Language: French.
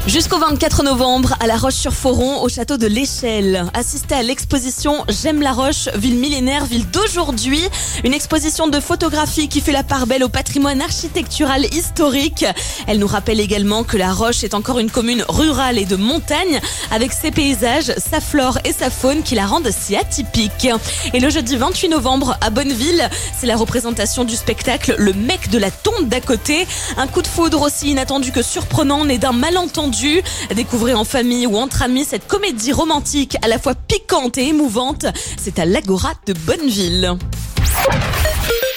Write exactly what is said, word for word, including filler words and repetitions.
Jusqu'au vingt-quatre novembre, à La Roche-sur-Foron, au château de l'Échelle. Assistez à l'exposition J'aime la Roche, ville millénaire, ville d'aujourd'hui. Une exposition de photographie qui fait la part belle au patrimoine architectural historique. Elle nous rappelle également que La Roche est encore une commune rurale et de montagne, avec ses paysages, sa flore et sa faune qui la rendent si atypique. Et le jeudi vingt-huit novembre, à Bonneville, c'est la représentation du spectacle Le mec de la tonte d'à côté. Un coup de foudre aussi inattendu que surprenant, né d'un malentendu. Découvrez en famille ou entre amis cette comédie romantique à la fois piquante et émouvante. C'est à l'Agora de Bonneville.